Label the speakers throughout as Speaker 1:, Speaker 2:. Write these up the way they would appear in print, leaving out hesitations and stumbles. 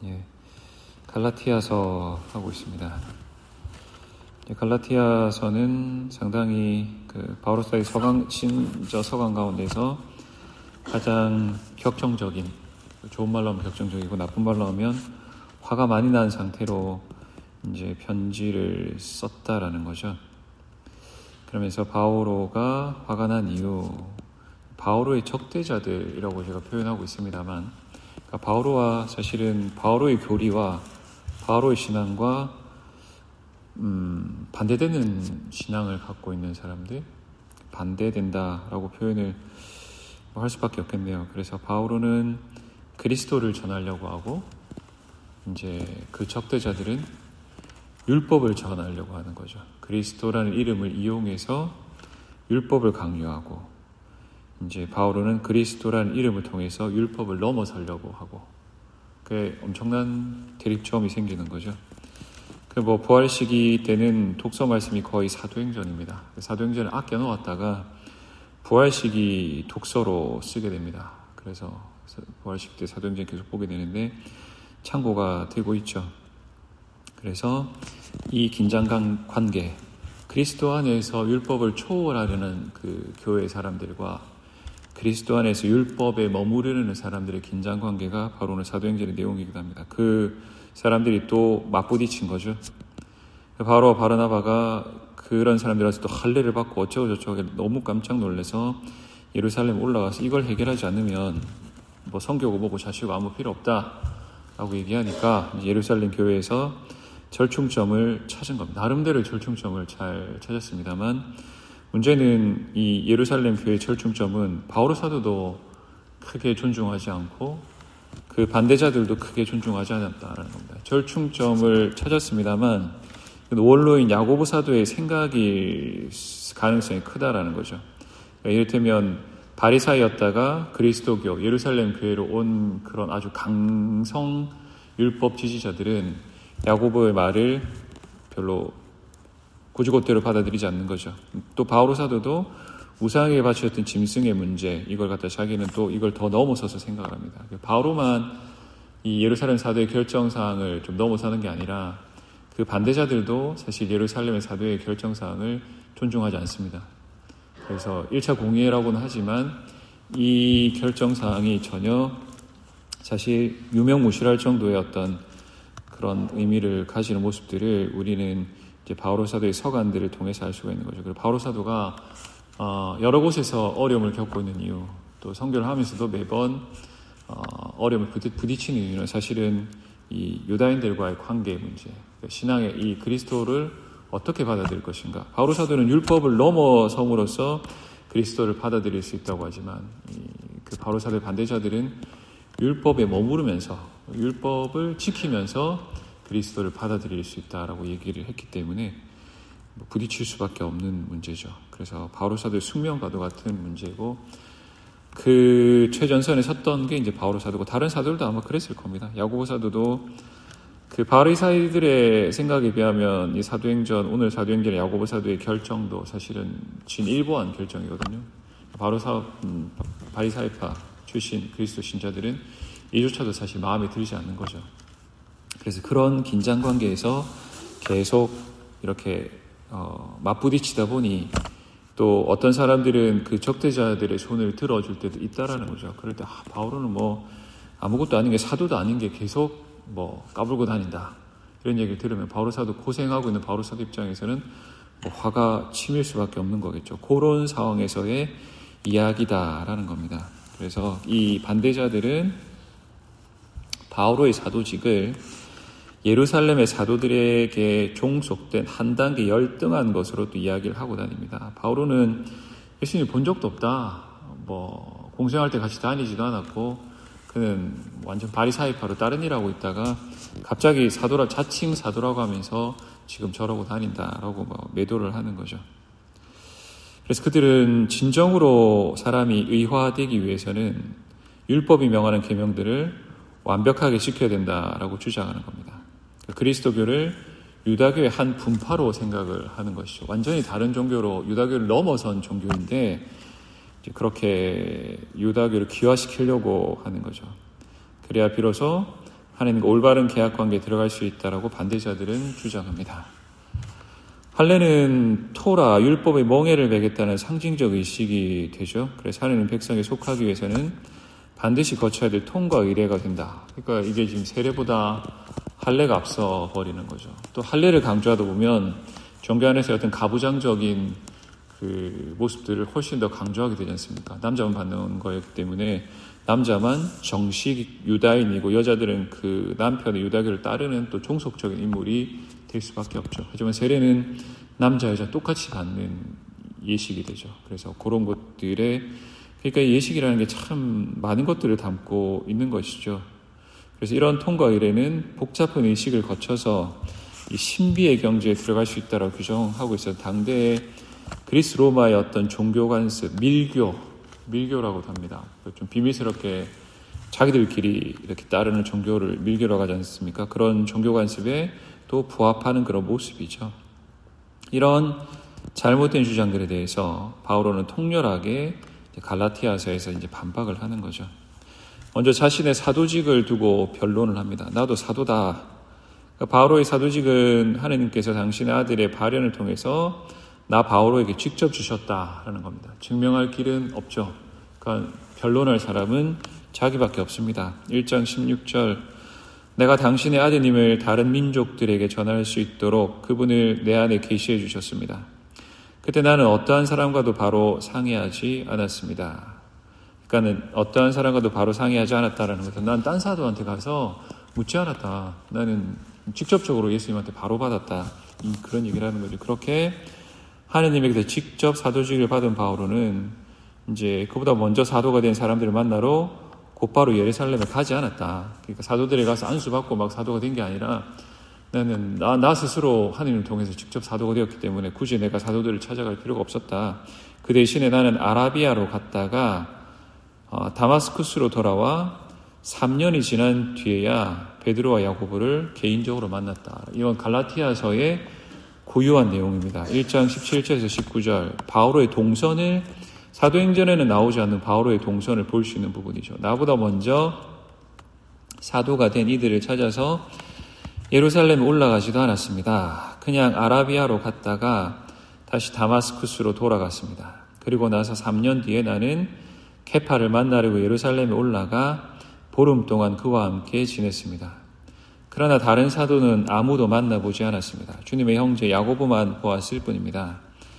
Speaker 1: 갈라티아서 하고 있습니다. 갈라티아서는 상당히 바오로서의 신저 서강 가운데서 가장 격정적인, 좋은 말로 하면 격정적이고 나쁜 말로 하면 화가 많이 난 상태로 이제 편지를 썼다라는 거죠. 그러면서 바오로가 화가 난 이유, 바오로의 적대자들이라고 제가 표현하고 있습니다만, 그러니까 바오로와 사실은 바오로의 교리와 바오로의 신앙과 반대되는 신앙을 갖고 있는 사람들, 반대된다라고 표현을 할 수밖에 없겠네요. 그래서 바오로는 그리스도를 전하려고 하고, 이제 그 적대자들은 율법을 전하려고 하는 거죠. 그리스도라는 이름을 이용해서 율법을 강요하고, 이제 바오로는 그리스도라는 이름을 통해서 율법을 넘어서려고 하고, 그게 엄청난 대립점이 생기는 거죠. 부활 시기 때는 독서 말씀이 거의 사도행전입니다. 사도행전을 아껴 놓았다가 부활 시기 독서로 쓰게 됩니다. 그래서 부활 시기 때 사도행전 계속 보게 되는데 참고가 되고 있죠. 그래서 이 긴장 관계, 그리스도 안에서 율법을 초월하려는 그 교회 사람들과 그리스도 안에서 율법에 머무르는 사람들의 긴장 관계가 바로 오늘 사도행전의 내용이기도 합니다. 그 사람들이 또 맞부딪힌 거죠. 바로 바르나바가 그런 사람들한테 또 할례를 받고 어쩌고저쩌고 너무 깜짝 놀라서 예루살렘 올라가서 이걸 해결하지 않으면 뭐 성교고 뭐고 자시고 아무 필요 없다라고 얘기하니까 예루살렘 교회에서 절충점을 찾은 겁니다. 나름대로 절충점을 잘 찾았습니다만, 문제는 이 예루살렘 교회의 절충점은 바오로 사도도 크게 존중하지 않고 그 반대자들도 크게 존중하지 않았다는 겁니다. 절충점을 찾았습니다만 원로인 야고보 사도의 생각이 가능성이 크다라는 거죠. 그러니까 이를테면 바리사이였다가 그리스도교 예루살렘 교회로 온 그런 아주 강성 율법 지지자들은 야고보의 말을 별로 고지고대로 받아들이지 않는 거죠. 또 바오로 사도도 우상에게 바쳤던 짐승의 문제, 이걸 갖다 자기는 또 이걸 더 넘어서서 생각을 합니다. 바오로만 이 예루살렘 사도의 결정사항을 좀 넘어서는 게 아니라 그 반대자들도 사실 예루살렘의 사도의 결정사항을 존중하지 않습니다. 그래서 1차 공의회라고는 하지만 이 결정사항이 전혀 사실 유명무실할 정도의 어떤 그런 의미를 가지는 모습들을 우리는 이제 바오로 사도의 서간들을 통해서 알 수가 있는 거죠. 그리고 바오로 사도가 여러 곳에서 어려움을 겪고 있는 이유, 또 선교를 하면서도 매번 어려움을 부딪히는 이유는 사실은 이 유다인들과의 관계 문제, 신앙의 이 그리스도를 어떻게 받아들일 것인가. 바오로 사도는 율법을 넘어섬으로써 그리스도를 받아들일 수 있다고 하지만 그 바오로 사도의 반대자들은 율법에 머무르면서 율법을 지키면서 그리스도를 받아들일 수 있다라고 얘기를 했기 때문에 부딪힐 수밖에 없는 문제죠. 그래서 바오로 사도의 숙명과도 같은 문제고, 그 최전선에 섰던 게 이제 바오로 사도고 다른 사도들도 아마 그랬을 겁니다. 야고보 사도도 그 바리사이들의 생각에 비하면 이 사도행전, 오늘 사도행전의 야고보 사도의 결정도 사실은 진일보한 결정이거든요. 바리사이파 출신 그리스도 신자들은 이조차도 사실 마음에 들지 않는 거죠. 그래서 그런 긴장 관계에서 계속 이렇게 맞부딪히다 보니 또 어떤 사람들은 그 적대자들의 손을 들어줄 때도 있다라는 거죠. 그럴 때 바오로는 뭐 아무것도 아닌 게 사도도 아닌 게 계속 뭐 까불고 다닌다, 이런 얘기를 들으면 바오로 사도, 고생하고 있는 바오로 사도 입장에서는 뭐 화가 치밀 수밖에 없는 거겠죠. 그런 상황에서의 이야기다라는 겁니다. 그래서 이 반대자들은 바오로의 사도직을 예루살렘의 사도들에게 종속된 한 단계 열등한 것으로 또 이야기를 하고 다닙니다. 바오로는 예수님 본 적도 없다, 뭐 공생할 때 같이 다니지도 않았고 그는 완전 바리사이파로 다른 일하고 있다가 갑자기 자칭 사도라고 하면서 지금 저러고 다닌다라고 매도를 하는 거죠. 그래서 그들은 진정으로 사람이 의화되기 위해서는 율법이 명하는 계명들을 완벽하게 지켜야 된다라고 주장하는 겁니다. 그리스도교를 유다교의 한 분파로 생각을 하는 것이죠. 완전히 다른 종교로 유다교를 넘어선 종교인데 그렇게 유다교를 기화시키려고 하는 거죠. 그래야 비로소 하나님과 올바른 계약 관계에 들어갈 수 있다라고 반대자들은 주장합니다. 할례는 토라, 율법의 멍에를 베겠다는 상징적 의식이 되죠. 그래서 하나님 백성에 속하기 위해서는 반드시 거쳐야 될 통과 의례가 된다. 그러니까 이게 지금 세례보다 할례가 앞서 버리는 거죠. 또 할례를 강조하다 보면 종교 안에서 어떤 가부장적인 그 모습들을 훨씬 더 강조하게 되지 않습니까? 남자만 받는 거였기 때문에 남자만 정식 유다인이고 여자들은 그 남편의 유다교를 따르는 또 종속적인 인물이 될 수밖에 없죠. 하지만 세례는 남자 여자 똑같이 받는 예식이 되죠. 그래서 그런 것들에 그러니까 예식이라는 게 참 많은 것들을 담고 있는 것이죠. 그래서 이런 통과 의례는 복잡한 의식을 거쳐서 이 신비의 경지에 들어갈 수 있다고 규정하고 있어서 당대의 그리스 로마의 어떤 종교 관습, 밀교라고도 합니다. 좀 비밀스럽게 자기들끼리 이렇게 따르는 종교를 밀교라고 하지 않습니까? 그런 종교 관습에 또 부합하는 그런 모습이죠. 이런 잘못된 주장들에 대해서 바오로는 통렬하게 갈라티아서에서 이제 반박을 하는 거죠. 먼저 자신의 사도직을 두고 변론을 합니다. 나도 사도다. 바오로의 사도직은 하느님께서 당신의 아들의 발현을 통해서 나 바오로에게 직접 주셨다라는 겁니다. 증명할 길은 없죠. 그러니까 변론할 사람은 자기밖에 없습니다. 1장 16절 내가 당신의 아드님을 다른 민족들에게 전할 수 있도록 그분을 내 안에 계시해 주셨습니다. 그때 나는 어떠한 사람과도 바로 상의하지 않았습니다. 그러니까는 어떠한 사람과도 바로 상의하지 않았다라는 것은 난 딴 사도한테 가서 묻지 않았다. 나는 직접적으로 예수님한테 바로 받았다. 그런 얘기를 하는 거죠. 그렇게 하느님에게서 직접 사도직을 받은 바오로는 이제 그보다 먼저 사도가 된 사람들을 만나러 곧바로 예루살렘에 가지 않았다. 그러니까 사도들에 가서 안수받고 막 사도가 된 게 아니라 나는 나 스스로 하느님을 통해서 직접 사도가 되었기 때문에 굳이 내가 사도들을 찾아갈 필요가 없었다. 그 대신에 나는 아라비아로 갔다가 다마스쿠스로 돌아와 3년이 지난 뒤에야 베드로와 야고보를 개인적으로 만났다. 이건 갈라티아서의 고유한 내용입니다. 1장 17절에서 19절 바오로의 동선을 사도행전에는 나오지 않는 바오로의 동선을 볼 수 있는 부분이죠. 나보다 먼저 사도가 된 이들을 찾아서 예루살렘에 올라가지도 않았습니다. 그냥 아라비아로 갔다가 다시 다마스쿠스로 돌아갔습니다. 그리고 나서 3년 뒤에 나는 케파를 만나려고 예루살렘에 올라가 보름 동안 그와 함께 지냈습니다. 그러나 다른 사도는 아무도 만나보지 않았습니다. 주님의 형제 야고보만 보았을 뿐입니다.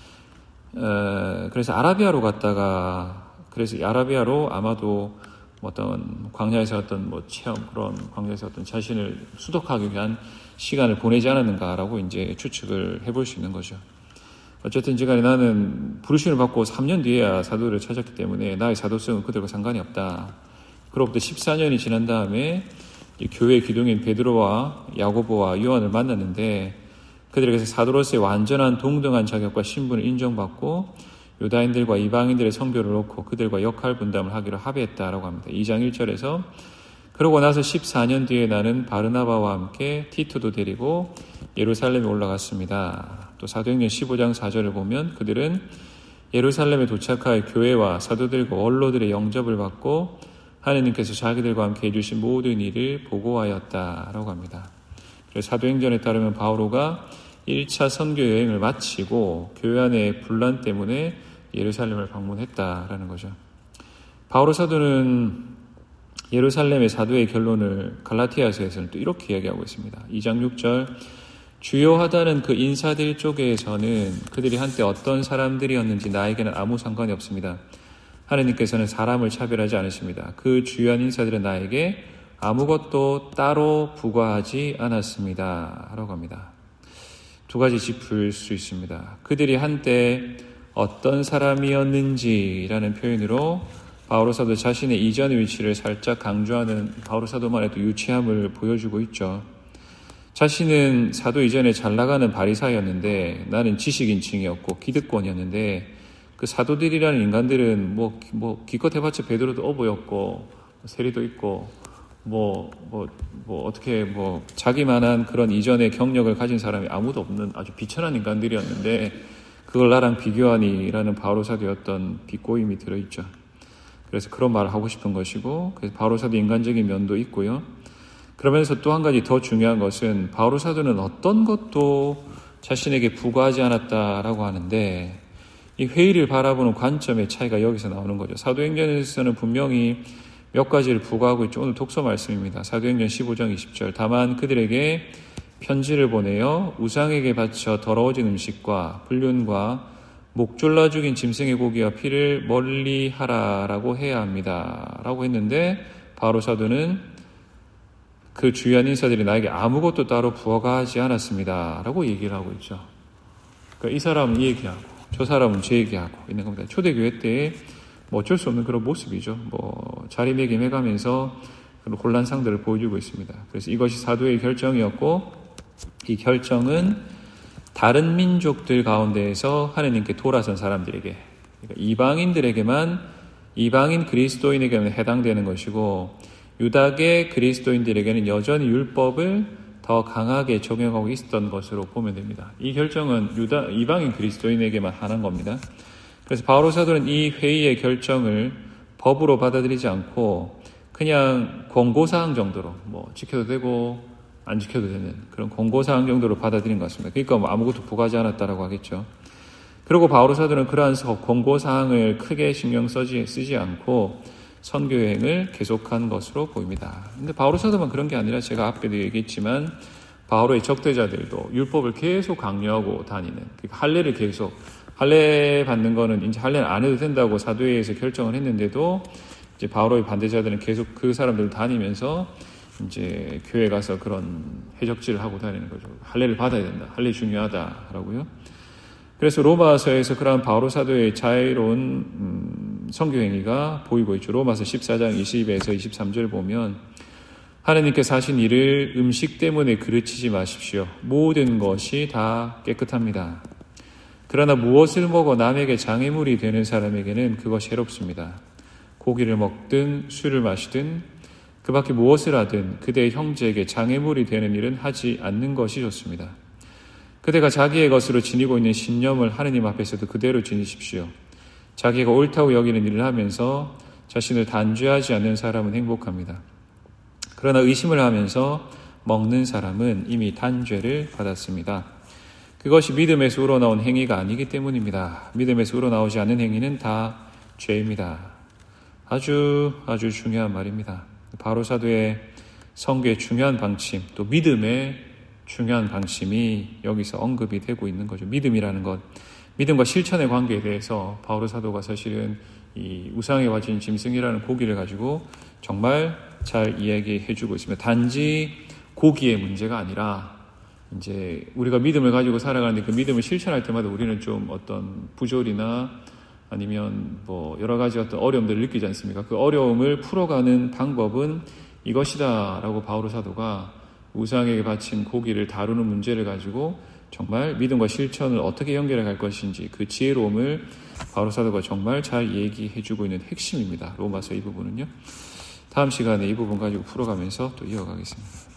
Speaker 1: 그래서 아라비아로 갔다가 그래서 아라비아로 아마도 어떤 광야에서 어떤 체험 그런 광야에서 어떤 자신을 수독하기 위한 시간을 보내지 않았는가라고 이제 추측을 해볼 수 있는 거죠. 어쨌든 간에 나는 부르심을 받고 3년 뒤에야 사도를 찾았기 때문에 나의 사도성은 그들과 상관이 없다. 그로부터 14년이 지난 다음에 교회 기둥인 베드로와 야고보와 요한을 만났는데 그들에게서 사도로서의 완전한 동등한 자격과 신분을 인정받고 유다인들과 이방인들의 성별을 놓고 그들과 역할 분담을 하기로 합의했다라고 합니다. 2장 1절에서 그러고 나서 14년 뒤에 나는 바르나바와 함께 티토도 데리고 예루살렘에 올라갔습니다. 또 사도행전 15장 4절을 보면 그들은 예루살렘에 도착하여 교회와 사도들과 원로들의 영접을 받고 하느님께서 자기들과 함께 해주신 모든 일을 보고하였다라고 합니다. 그래서 사도행전에 따르면 바오로가 1차 선교 여행을 마치고 교회 안의 분란 때문에 예루살렘을 방문했다라는 거죠. 바오로 사도는 예루살렘의 사도의 결론을 갈라티아서에서는 또 이렇게 이야기하고 있습니다. 2장 6절 주요하다는 그 인사들 쪽에서는 그들이 한때 어떤 사람들이었는지 나에게는 아무 상관이 없습니다. 하느님께서는 사람을 차별하지 않으십니다. 그 주요한 인사들은 나에게 아무것도 따로 부과하지 않았습니다. 라고 합니다. 두 가지 짚을 수 있습니다. 그들이 한때 어떤 사람이었는지라는 표현으로 바오로 사도 자신의 이전의 위치를 살짝 강조하는 바오로 사도만의 또 유치함을 보여주고 있죠. 자신은 사도 이전에 잘 나가는 바리사이였는데 나는 지식인층이었고 기득권이었는데 그 사도들이라는 인간들은 기껏 해봤자 베드로도 어부였고 세리도 있고 어떻게 자기만한 그런 이전의 경력을 가진 사람이 아무도 없는 아주 비천한 인간들이었는데 그걸 나랑 비교하니라는 바오로 사도의 어떤 비꼬임이 들어있죠. 그래서 그런 말을 하고 싶은 것이고 그래서 바오로 사도 인간적인 면도 있고요. 그러면서 또 한 가지 더 중요한 것은 바오로 사도는 어떤 것도 자신에게 부과하지 않았다라고 하는데 이 회의를 바라보는 관점의 차이가 여기서 나오는 거죠. 사도행전에서는 분명히 몇 가지를 부과하고 있죠. 오늘 독서 말씀입니다. 사도행전 15장 20절. 다만 그들에게 편지를 보내어 우상에게 바쳐 더러워진 음식과 불륜과 목 졸라 죽인 짐승의 고기와 피를 멀리 하라라고 해야 합니다. 라고 했는데 바오로 사도는 그 주위한 인사들이 나에게 아무것도 따로 부과하지 않았습니다. 라고 얘기를 하고 있죠. 그러니까 이 사람은 이 얘기하고 저 사람은 제 얘기하고 있는 겁니다. 초대교회 때 뭐 어쩔 수 없는 그런 모습이죠. 뭐 자리매김해가면서 그런 혼란상들을 보여주고 있습니다. 그래서 이것이 사도의 결정이었고 이 결정은 다른 민족들 가운데에서 하느님께 돌아선 사람들에게 그러니까 이방인들에게만 이방인 그리스도인에게만 해당되는 것이고 유다계 그리스도인들에게는 여전히 율법을 더 강하게 적용하고 있었던 것으로 보면 됩니다. 이 결정은 이방인 그리스도인에게만 하는 겁니다. 그래서 바오로 사도는 이 회의의 결정을 법으로 받아들이지 않고 그냥 권고사항 정도로 뭐 지켜도 되고 안 지켜도 되는 그런 권고사항 정도로 받아들인 것 같습니다. 그러니까 뭐 아무것도 부과하지 않았다라고 하겠죠. 그리고 바오로 사도는 그러한 권고사항을 크게 신경 쓰지 않고 선교여행을 계속한 것으로 보입니다. 근데 바오로 사도만 그런 게 아니라 제가 앞에도 얘기했지만 바오로의 적대자들도 율법을 계속 강요하고 다니는 그러니까 할례를 계속 할례 받는 거는 이제 할례는 안 해도 된다고 사도회에서 결정을 했는데도 이제 바오로의 반대자들은 계속 그 사람들 다니면서 이제 교회 가서 그런 해적질을 하고 다니는 거죠. 할례를 받아야 된다. 할례 중요하다라고요. 그래서 로마서에서 그러한 바오로 사도의 자유로운 선교 행위가 보이고 있죠. 로마서 14장 20에서 23절 보면 하나님께서 하신 일을 음식 때문에 그르치지 마십시오. 모든 것이 다 깨끗합니다. 그러나 무엇을 먹어 남에게 장애물이 되는 사람에게는 그것이 해롭습니다. 고기를 먹든 술을 마시든 그 밖에 무엇을 하든 그대의 형제에게 장애물이 되는 일은 하지 않는 것이 좋습니다. 그대가 자기의 것으로 지니고 있는 신념을 하느님 앞에서도 그대로 지니십시오. 자기가 옳다고 여기는 일을 하면서 자신을 단죄하지 않는 사람은 행복합니다. 그러나 의심을 하면서 먹는 사람은 이미 단죄를 받았습니다. 그것이 믿음에서 우러나온 행위가 아니기 때문입니다. 믿음에서 우러나오지 않는 행위는 다 죄입니다. 아주 중요한 말입니다. 바오로 사도의 선교의 중요한 방침, 또 믿음의 중요한 방침이 여기서 언급이 되고 있는 거죠. 믿음이라는 것, 믿음과 실천의 관계에 대해서 바오로 사도가 사실은 이 우상에 바친 짐승이라는 고기를 가지고 정말 잘 이야기해주고 있습니다. 단지 고기의 문제가 아니라 이제 우리가 믿음을 가지고 살아가는데 그 믿음을 실천할 때마다 우리는 좀 어떤 부조리나 아니면 뭐 여러 가지 어떤 어려움들을 느끼지 않습니까? 그 어려움을 풀어가는 방법은 이것이다라고 바오로 사도가 우상에게 바친 고기를 다루는 문제를 가지고 정말 믿음과 실천을 어떻게 연결해 갈 것인지 그 지혜로움을 바오로 사도가 정말 잘 얘기해주고 있는 핵심입니다. 로마서 이 부분은요. 다음 시간에 이 부분 가지고 풀어가면서 또 이어가겠습니다.